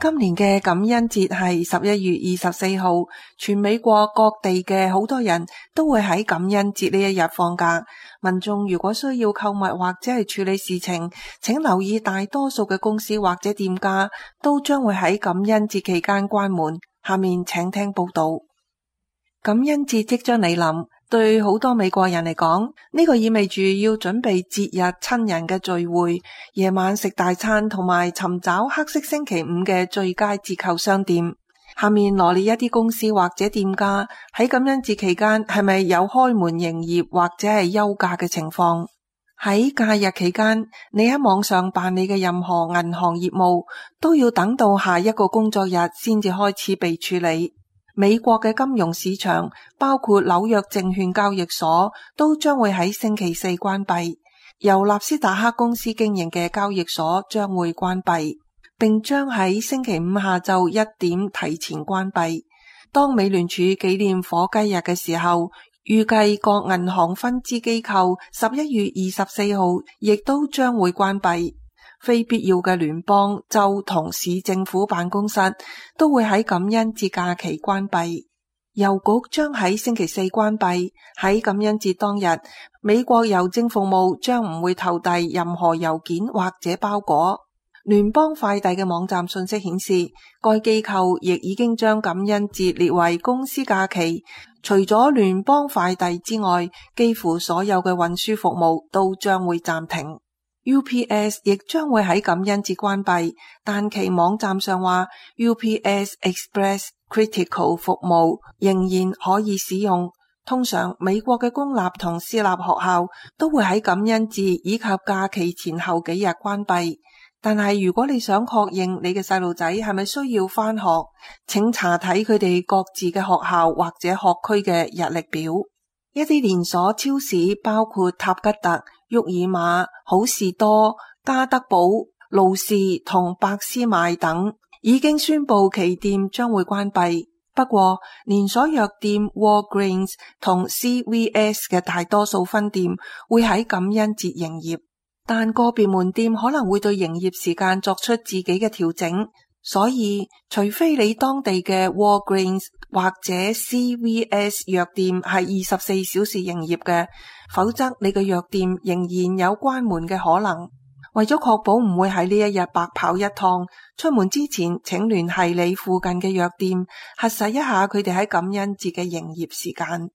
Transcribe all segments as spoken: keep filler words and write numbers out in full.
今年嘅感恩節係十一月二十四號，全美國各地嘅好多人都會喺感恩節呢一日放假。民眾如果需要購物或者係處理事情，請留意大多數嘅公司或者店家都將會喺感恩節期間關門。下面請聽報道。感恩節即將嚟臨，對好多美國人嚟講，呢個意味住要準備節日親人嘅聚會，夜晚食大餐同埋尋找黑色星期五嘅最佳折扣商店。下面羅列一啲公司或者店家喺感恩節期間係咪有開門營業或者係休假嘅情況。喺假日期間，你喺網上辦理嘅任何銀行業務都要等到下一個工作日先至開始被處理。美國嘅金融市場，包括紐約證券交易所，都將會喺星期四關閉。由納斯達克公司經營嘅交易所將會關閉，並將喺星期五下晝一點提前關閉。當美聯儲紀念火雞日嘅時候，預計各銀行分支機構十一月二十四號亦都將會關閉。非必要嘅聯邦、州同市政府辦公室都會喺感恩節假期關閉。郵局將喺星期四關閉。喺感恩節當日，美國郵政服務將唔會投遞任何郵件或者包裹。聯邦快遞嘅網站信息顯示，該機構亦已經將感恩節列為公司假期。除咗聯邦快遞之外，幾乎所有嘅運輸服務都將會暫停。U P S 亦將會喺感恩節關閉，但其網站上話 U P S Express Critical 服務仍然可以使用。通常美國嘅公立同私立學校都會喺感恩節以及假期前後幾日關閉，但係如果你想確認你嘅細路仔係咪需要返學，請查睇佢哋各自嘅學校或者學區嘅日曆表。一啲連鎖超市包括塔吉特、沃爾瑪、好事多、加德寶、路士同百思買等已經宣布其店將會關閉。不過連鎖藥店 Walgreens 同 C V S 嘅大多數分店會喺感恩節營業，但個別門店可能會對營業時間作出自己嘅調整。所以除非你當地嘅 Walgreens 或者 C V S 藥店係二十四小時營業嘅，否則你嘅藥店仍然有關門嘅可能。為咗確保唔會喺呢一日白跑一趟，出門之前請聯繫你附近嘅藥店，核實一下佢哋喺感恩節嘅營業時間。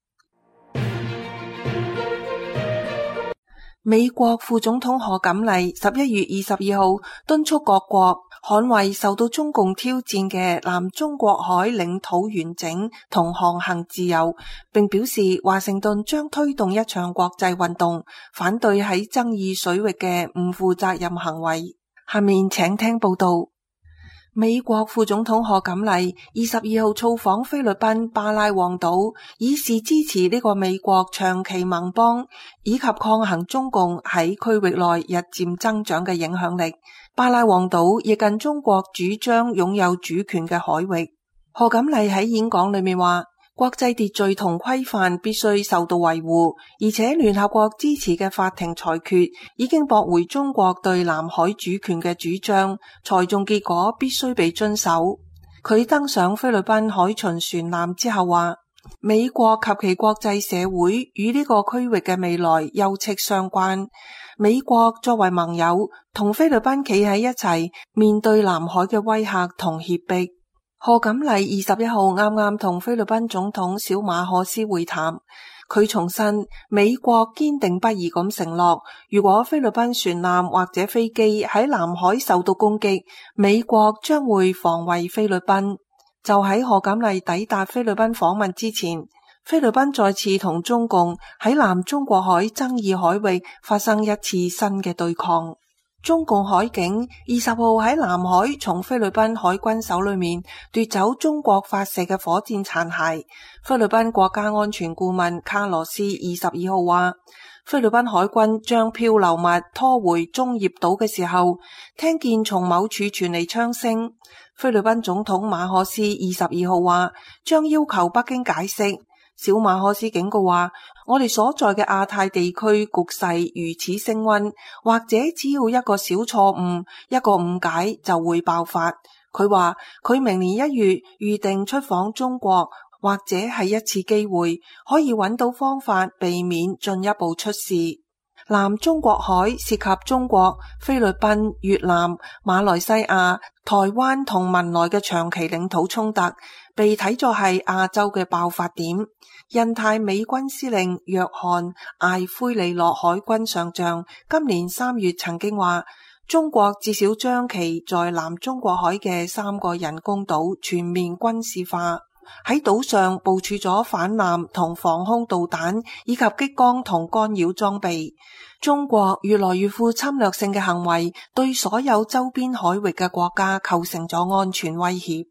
美國副總統賀錦麗十一月二十二號敦促各國捍衛受到中共挑戰嘅南中國海領土完整同航行自由，並表示華盛頓將推動一場國際運動，反對喺爭議水域嘅唔負責任行為。下面請聽報道。美國副總統賀錦麗二十二號造訪菲律賓巴拉望島，以示支持呢個美國長期盟邦以及抗衡中共喺區域內日漸增長嘅影響力。巴拉望島亦近中國主張擁有主權嘅海域。賀錦麗喺演講裏面話，國際秩序同規範必須受到維護，而且聯合國支持嘅法庭裁決已經駁回中國對南海主權嘅主張，裁縱結果必須被遵守。佢登上菲律賓海巡船艦之後話，美國及其國際社會與呢個區域嘅未來休戚相關。美國作為盟友，同菲律賓企喺一齊，面對南海嘅威嚇同脅迫。賀錦麗二十一號啱啱同菲律賓總統小馬可斯會談，佢重申美國堅定不移咁承諾，如果菲律賓船艦或者飛機喺南海受到攻擊，美國將會防衛菲律賓。就喺賀錦麗抵達菲律賓訪問之前，菲律賓再次同中共喺南中國海爭議海域發生一次新嘅對抗。中共海警二十號喺南海從菲律賓海軍手裏面奪走中國發射嘅火箭殘骸。菲律賓國家安全顧問卡羅斯二十二號話，菲律賓海軍將漂流物拖回中業島嘅時候，聽見從某處傳嚟槍聲。菲律賓總統馬可斯二十二號話，將要求北京解釋。小馬可斯警告話，我哋所在嘅亞太地區局勢如此升溫，或者只要一個小錯誤、一個誤解就會爆發。 佢話佢明年一月預定出訪中國，或者係一次機會，可以揾到方法避免進一步出事。南中國海涉及中國、菲律賓、越南、馬來西亞、台灣同文萊嘅長期領土衝突，被睇作係亞洲嘅爆發點。印太美軍司令約翰艾奎利諾海軍上將今年三月曾經話，中國至少將其在南中國海嘅三個人工島全面軍事化，喺島上部署咗反艦同防空導彈以及激光同干擾裝備。中國越來越富侵略性嘅行為對所有周邊海域嘅國家構成咗安全威脅。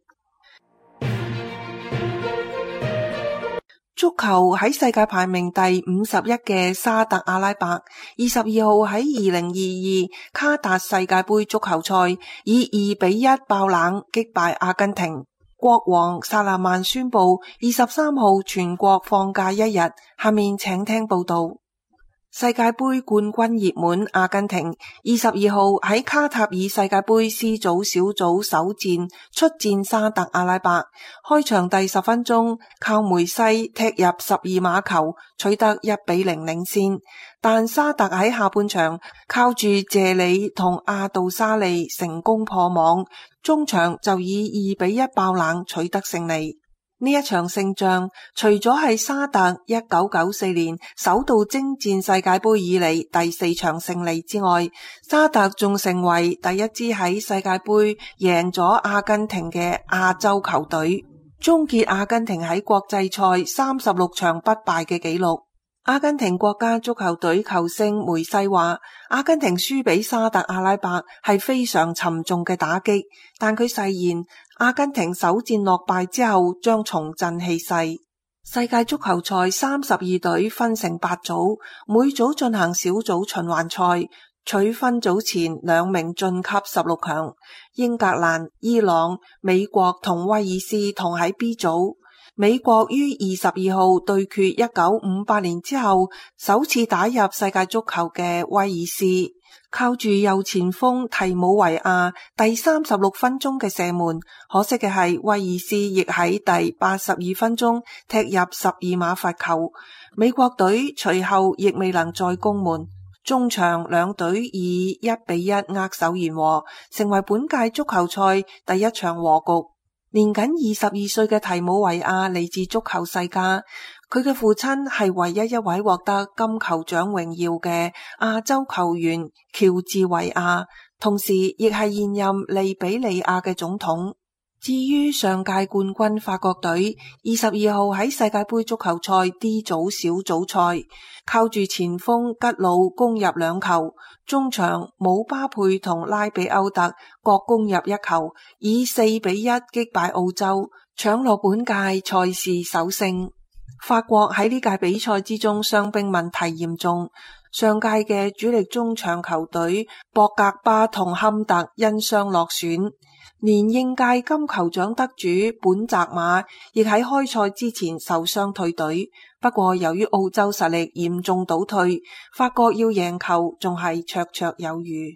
足球喺世界排名第五十一嘅沙特阿拉伯，二十二號喺二零二二卡達世界盃足球賽以二比一爆冷擊敗阿根廷。國王薩勒曼宣布二十三號全國放假一日。下面請聽報道。世界盃冠軍熱門阿根廷二十二號喺卡塔爾世界盃 C 組小組首戰出戰沙特阿拉伯，開場第十分鐘靠梅西踢入十二碼球取得一比零領先，但沙特喺下半場靠住謝里同阿杜沙利成功破網，中場就以二比一爆冷取得勝利。呢一場勝仗除咗係沙特一九九四年首度征戰世界盃以嚟第四場勝利之外，沙特仲成為第一支喺世界盃贏咗阿根廷嘅亞洲球隊，終結阿根廷喺國際賽三十六場不敗嘅紀錄。阿根廷國家足球隊球星梅西話，阿根廷輸俾沙特阿拉伯係非常沉重嘅打擊，但佢誓言阿根廷首戰落敗之後將重振氣勢。世界足球賽三十二隊分成八組，每組進行小組循環賽，取分組前兩名晉級十六強。英格蘭、伊朗、美國同威爾斯同喺 B 組。美國於二十二號對決一九五八年之後首次打入世界足球嘅威爾斯，靠住右前鋒提姆維亞第三十六分鐘嘅射門，可惜嘅係威爾斯亦喺第八十二分鐘踢入十二碼罰球，美國隊隨後亦未能再攻門，中場兩隊以一比一握手言和，成為本屆足球賽第一場和局。年僅二十二歲嘅提姆維亞嚟自足球世家，佢嘅父親係唯一一位獲得金球獎榮耀嘅亞洲球員喬治維亞，同時亦係現任利比里亞嘅總統。至於上屆冠軍法國隊，二十二號喺世界盃足球賽 D 組小組賽，靠住前鋒吉魯攻入兩球，中場姆巴佩同拉比歐特各攻入一球，以四比一擊敗澳洲，搶落本屆賽事首勝。法國喺呢屆比賽之中傷兵問題嚴重，上屆嘅主力中場球隊博格巴同坎特因傷落選，連應屆金球獎得主本澤馬亦喺開賽之前受傷退隊。不過由於澳洲實力嚴重倒退，法國要贏球仲係綽綽有餘。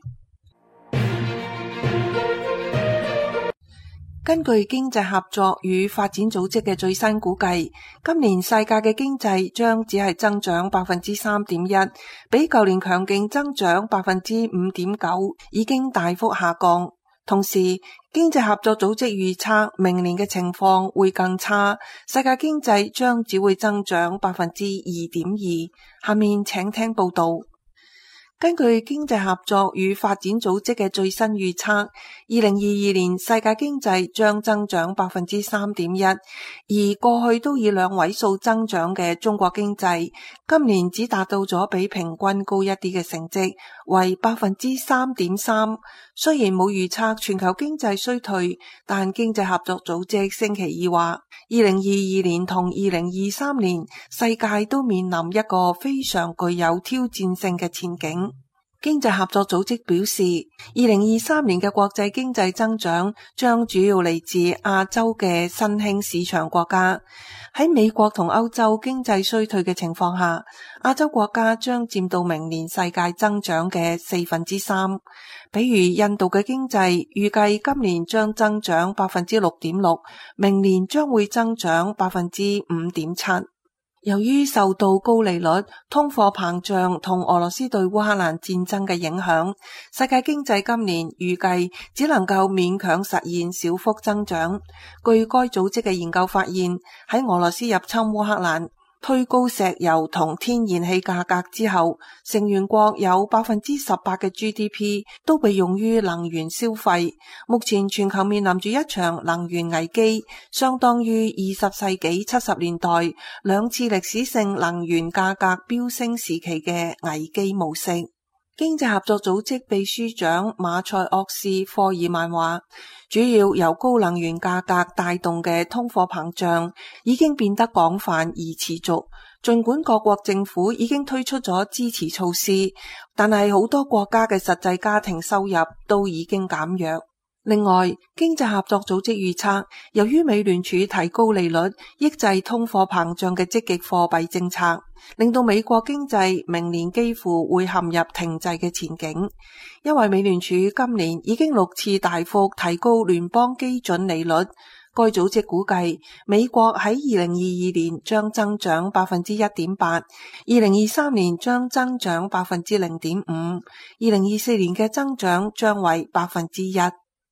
根據經濟合作與發展組織嘅最新估計，今年世界嘅經濟將只係增長百分之三點一，比舊年強勁增長百分之五點九已經大幅下降。同時，經濟合作組織預測明年嘅情況會更差，世界經濟將只會增長百分之二點二。下面請聽報道。根據經濟合作與發展組織嘅最新預測，二零二二年世界經濟將增長百分之三點一，而過去都以兩位數增長嘅中國經濟，今年只達到咗比平均高一啲嘅成績，為百分之三點三。雖然冇預測全球經濟衰退，但經濟合作組織星期二話，二零二二年同二零二三年世界都面臨一個非常具有挑戰性嘅前景。 經濟合作組織表示，二零二三年嘅國際經濟增長將主要嚟自亞洲嘅新興市場國家。喺美國同歐洲經濟衰退嘅情況下，亞洲國家將佔到明年世界增長嘅四分之三。比如印度嘅經濟預計今年將增長百分之六點六，明年將會增長百分之五點七。由於受到高利率、通貨膨脹同俄羅斯對烏克蘭戰爭嘅影響，世界經濟今年預計只能夠勉強實現小幅增長。據該組織嘅研究發現，喺俄羅斯入侵烏克蘭、推高石油同天然氣價格之後，成員國有百分之十八嘅 G D P 都被用於能源消費。目前全球面臨住一場能源危機，相當於二十世紀七十年代兩次歷史性能源價格飆升時期嘅危機模式。經濟合作組織秘書長馬塞厄斯科爾曼話，主要由高能源價格帶動嘅通貨膨脹已經變得廣泛而持續，儘管各國政府已經推出咗支持措施，但係好多國家嘅實際家庭收入都已經減弱。另外，經濟合作組織預測，由於美聯儲提高利率抑制通貨膨脹嘅積極貨幣政策，令到美國經濟明年幾乎會陷入停滯嘅前景。因為美聯儲今年已經六次大幅提高聯邦基準利率，該組織估計美國喺二零二二年將增長百分之一點八，二零二三年將增長百分之零點五，二零二四年嘅增長將為百分之一。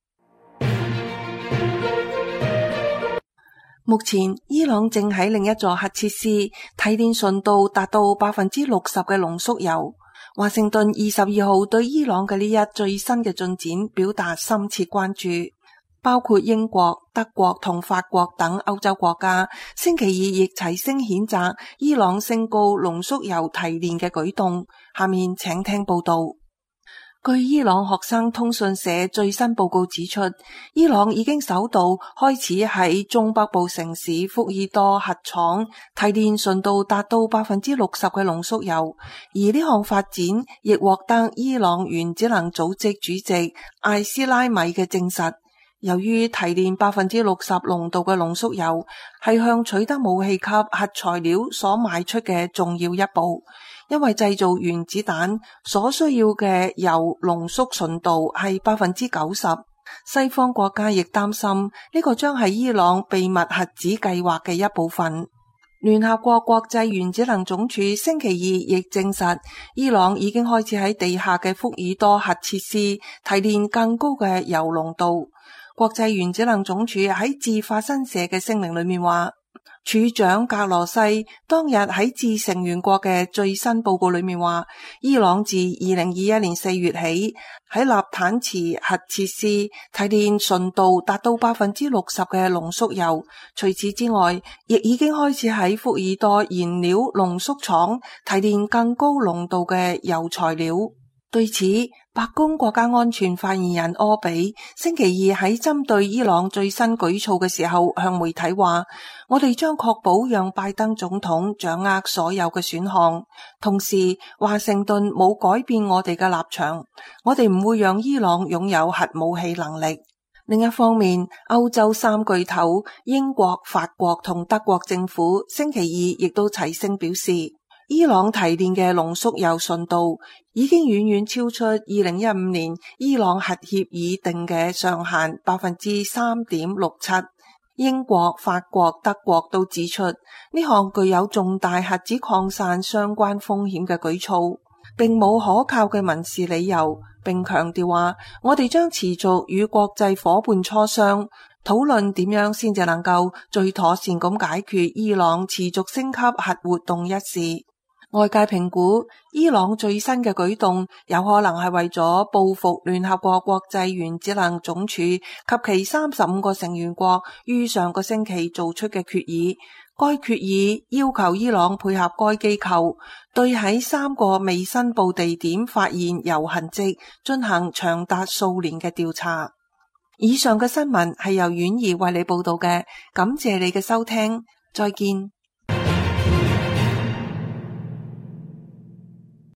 目前，伊朗正喺另一座核設施提煉純度達到百分之六十嘅濃縮鈾。華盛頓二十二號對伊朗嘅呢一最新嘅進展表達深切關注，包括英國、德國同法國等歐洲國家星期二亦齊聲譴責伊朗升高濃縮鈾提煉嘅舉動。下面請聽報道。據伊朗學生通訊社最新報告指出，伊朗已經首度開始喺中北部城市福爾多核廠提煉純度達到百分之六十嘅濃縮鈾，而呢項發展亦獲得伊朗原子能組織主席艾斯拉米嘅證實。由於提煉百分之六十濃度嘅濃縮鈾係向取得武器級核材料所邁出嘅重要一步，因為製造原子彈所需要嘅鈾濃縮純度係百分之九十。西方國家亦擔心呢個將係伊朗秘密核子計劃嘅一部分。聯合國國際原子能總署星期二亦證實，伊朗已經開始喺地下嘅福爾多核設施提煉更高嘅鈾濃度。國際原子能總署喺致法新社嘅聲明裏面話，處長格羅西當日喺致成員國嘅最新報告裏面話，伊朗自二零二一年四月起喺納坦茨核設施提煉純度達到百分之六十嘅濃縮鈾。除此之外，亦已經開始喺福爾多燃料濃縮廠提煉更高濃度嘅鈾材料。對此，白宮國家安全發言人柯比星期二喺針對伊朗最新舉措嘅時候向媒體話，我哋將確保讓拜登總統掌握所有嘅選項，同時華盛頓冇改變我哋嘅立場，我哋唔會讓伊朗擁有核武器能力。另一方面，歐洲三巨頭英國、法國同德國政府星期二亦都齊聲表示，伊朗提煉嘅濃縮鈾純度已經遠遠超出二零一五年伊朗核協議定嘅上限百分之三點六七。英國、法國、德國都指出呢項具有重大核子擴散相關風險嘅舉措，並冇可靠嘅民事理由，並強調話，我哋將持續與國際夥伴磋商，討論點樣先至能夠最妥善咁解決伊朗持續升級核活動一事。外界評估，伊朗最新嘅舉動有可能係為咗報復聯合國國際原子能總署及其三十五個成員國於上個星期做出嘅決議。該決議要求伊朗配合該機構，對喺三個未申報地點發現鈾痕跡進行長達數年嘅調查。以上嘅新聞係由婉兒為你報道嘅，感謝你嘅收聽，再見。